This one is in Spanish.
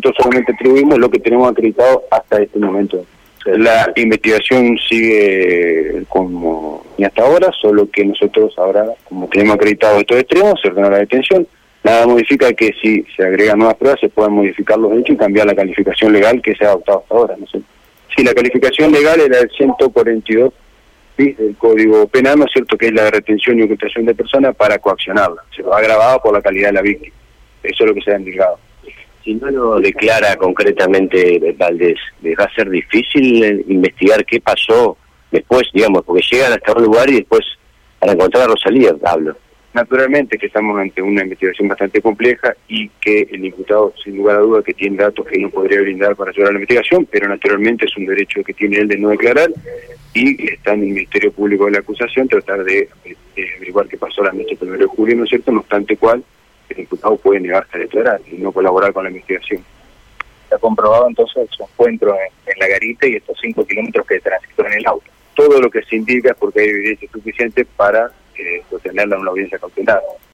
nosotros solamente atribuimos lo que tenemos acreditado hasta este momento. La investigación sigue como y hasta ahora, solo que nosotros ahora, como tenemos acreditado estos extremos, se ordenó la detención. Nada modifica que si se agregan nuevas pruebas se puedan modificar los hechos y cambiar la calificación legal que se ha adoptado hasta ahora. No sé. Si la calificación legal era el 142 bis del Código Penal, ¿no es cierto?, que es la de retención y ocultación de personas para coaccionarla. Se lo ha agravado por la calidad de la víctima. Eso es lo que se ha indicado. Si no lo declara concretamente Valdés, ¿les va a ser difícil investigar qué pasó después, digamos, porque llegan hasta un lugar y después para encontrar a Rosalía, hablo? Naturalmente que estamos ante una investigación bastante compleja y que el imputado, sin lugar a duda, que tiene datos que no podría brindar para ayudar a la investigación, pero naturalmente es un derecho que tiene él de no declarar y está en el Ministerio Público de la acusación tratar de averiguar qué pasó la noche del 1 de julio, ¿no es cierto?, no obstante cual el imputado puede negarse a declarar y no colaborar con la investigación. ¿Se ha comprobado entonces su encuentro en la garita y estos 5 kilómetros que transitó en el auto? Todo lo que se indica es porque hay evidencia suficiente para sostenerla en una audiencia cautelar.